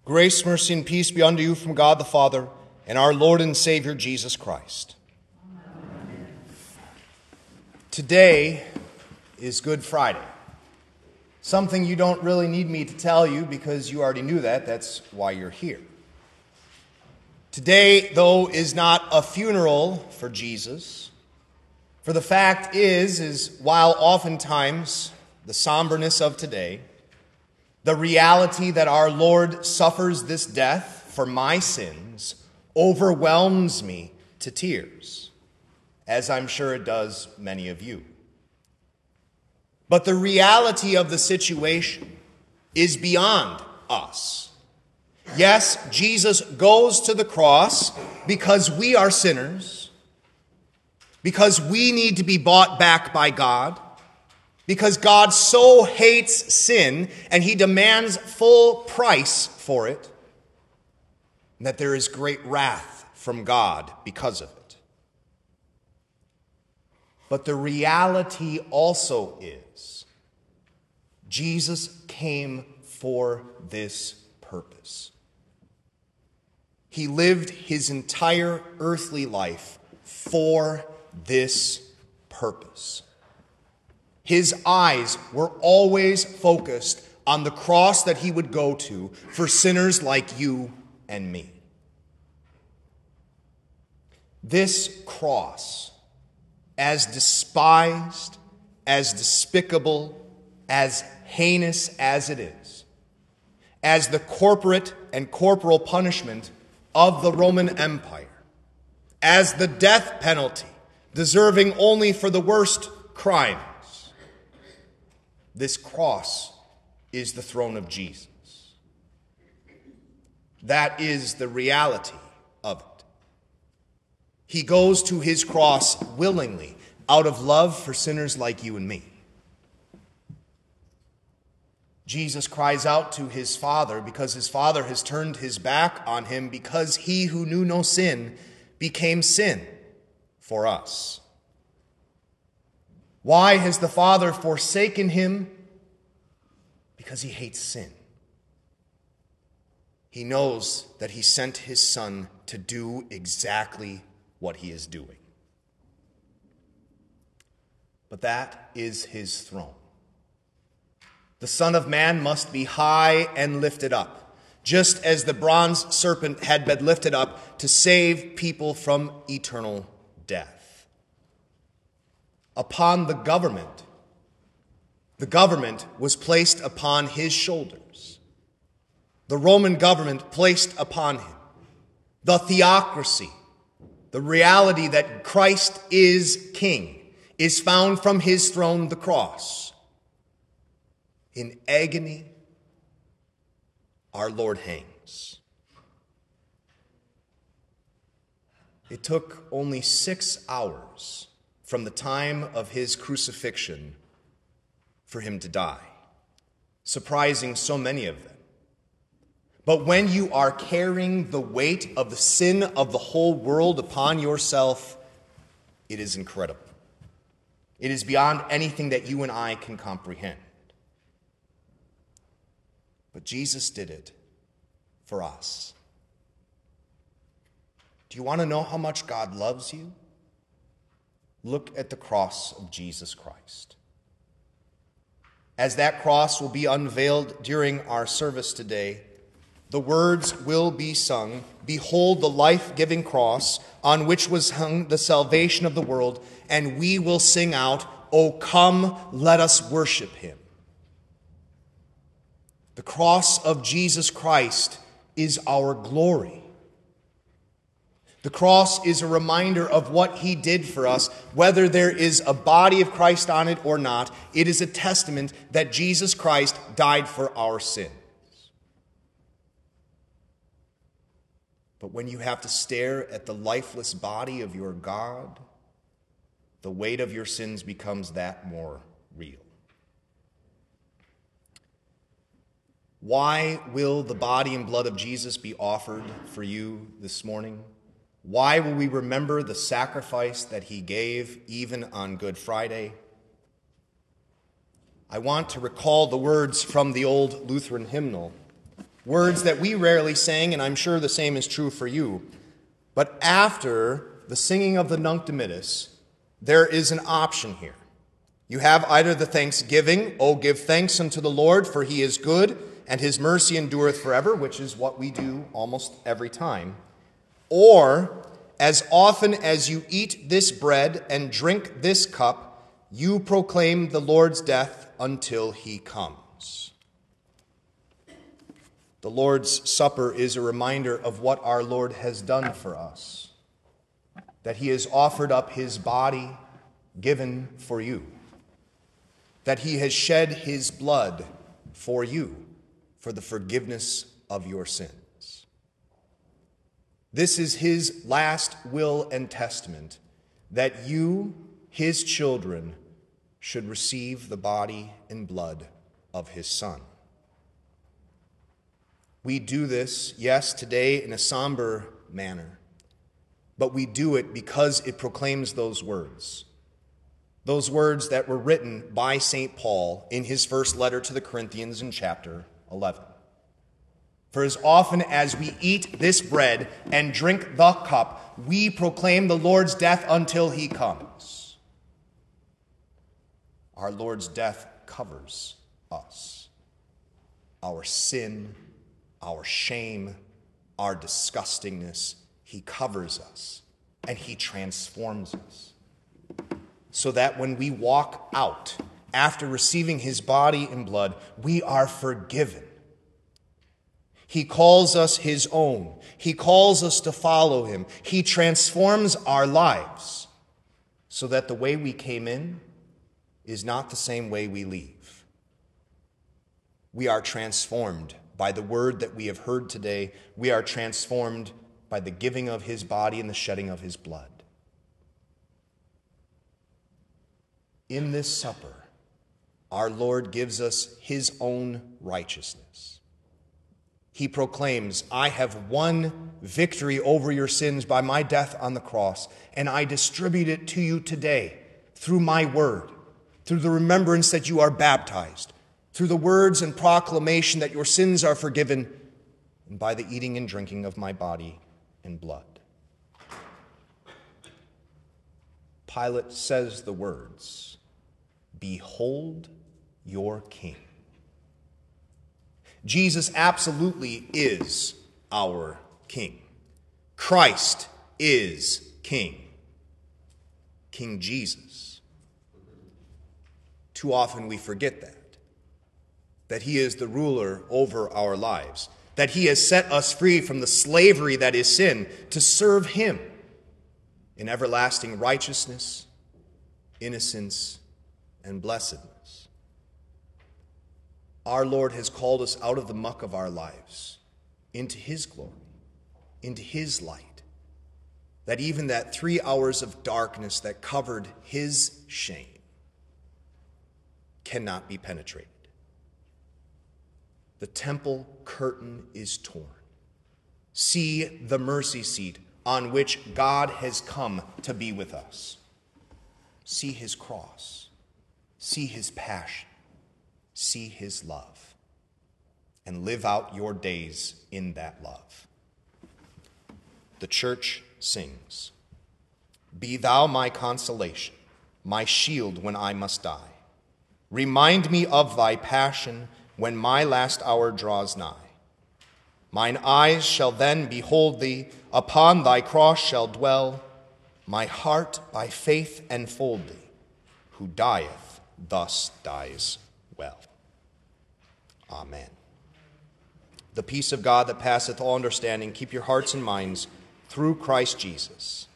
Grace, mercy, and peace be unto you from God the Father and our Lord and Savior Jesus Christ. Amen. Today is Good Friday. Something you don't really need me to tell you because you already knew that. That's why you're here. Today, though, is not a funeral for Jesus. For the fact is while oftentimes the somberness of today, the reality that our Lord suffers this death for my sins overwhelms me to tears, as I'm sure it does many of you. But the reality of the situation is beyond us. Yes, Jesus goes to the cross because we are sinners, because we need to be bought back by God, because God so hates sin and he demands full price for it, and that there is great wrath from God because of it. But the reality also is Jesus came for this purpose. He lived his entire earthly life for this purpose. His eyes were always focused on the cross that he would go to for sinners like you and me. This cross, as despised, as despicable, as heinous as it is, as the corporate and corporal punishment of the Roman Empire, as the death penalty, deserving only for the worst crimes, this cross is the throne of Jesus. That is the reality of it. He goes to his cross willingly, out of love for sinners like you and me. Jesus cries out to his Father because his Father has turned his back on him, because he who knew no sin became sin for us. Why has the Father forsaken him? Because he hates sin. He knows that he sent his Son to do exactly what he is doing. But that is his throne. The Son of Man must be high and lifted up, just as the bronze serpent had been lifted up to save people from eternal death. Upon the government was placed upon his shoulders. The Roman government placed upon him. The theocracy, the reality that Christ is king, is found from his throne, the cross. In agony, our Lord hangs. It took only 6 hours from the time of his crucifixion for him to die, surprising so many of them. But when you are carrying the weight of the sin of the whole world upon yourself, it is incredible. It is beyond anything that you and I can comprehend. But Jesus did it for us. Do you want to know how much God loves you? Look at the cross of Jesus Christ. As that cross will be unveiled during our service today, the words will be sung, "Behold the life-giving cross on which was hung the salvation of the world," and we will sing out, "O come, let us worship him." The cross of Jesus Christ is our glory. The cross is a reminder of what he did for us. Whether there is a body of Christ on it or not, it is a testament that Jesus Christ died for our sins. But when you have to stare at the lifeless body of your God, the weight of your sins becomes that more real. Why will the body and blood of Jesus be offered for you this morning? Why will we remember the sacrifice that he gave even on Good Friday? I want to recall the words from the old Lutheran hymnal Words that we rarely sang, and I'm sure the same is true for you. But after the singing of the Nunc Dimittis, there is an option here. You have either the thanksgiving, "Oh, give thanks unto the Lord, for he is good, and his mercy endureth forever," which is what we do almost every time. Or, as often as you eat this bread and drink this cup, you proclaim the Lord's death until he comes. The Lord's Supper is a reminder of what our Lord has done for us, that he has offered up his body given for you, that he has shed his blood for you for the forgiveness of your sins. This is his last will and testament, that you, his children, should receive the body and blood of his Son. We do this, yes, today in a somber manner, but we do it because it proclaims those words that were written by St. Paul in his first letter to the Corinthians in chapter 11. For as often as we eat this bread and drink the cup, we proclaim the Lord's death until he comes. Our Lord's death covers us. Our sin, our shame, our disgustingness, he covers us and he transforms us. So that when we walk out after receiving his body and blood, we are forgiven. He calls us his own. He calls us to follow him. He transforms our lives so that the way we came in is not the same way we leave. We are transformed by the word that we have heard today. We are transformed by the giving of his body and the shedding of his blood. In this supper, our Lord gives us his own righteousness. He proclaims, "I have won victory over your sins by my death on the cross, and I distribute it to you today through my word, through the remembrance that you are baptized, through the words and proclamation that your sins are forgiven, and by the eating and drinking of my body and blood." Pilate says the words, "Behold your king." Jesus absolutely is our king. Christ is king. King Jesus. Too often we forget that he is the ruler over our lives, that he has set us free from the slavery that is sin to serve him in everlasting righteousness, innocence, and blessedness. Our Lord has called us out of the muck of our lives into his glory, into his light, that even that 3 hours of darkness that covered his shame cannot be penetrated. The temple curtain is torn. See the mercy seat on which God has come to be with us. See his cross. See his passion. See his love. And live out your days in that love. The church sings, "Be thou my consolation, my shield when I must die. Remind me of thy passion when my last hour draws nigh. Mine eyes shall then behold thee, upon thy cross shall dwell. My heart by faith enfold thee, who dieth thus dies well." Amen. The peace of God that passeth all understanding, keep your hearts and minds through Christ Jesus.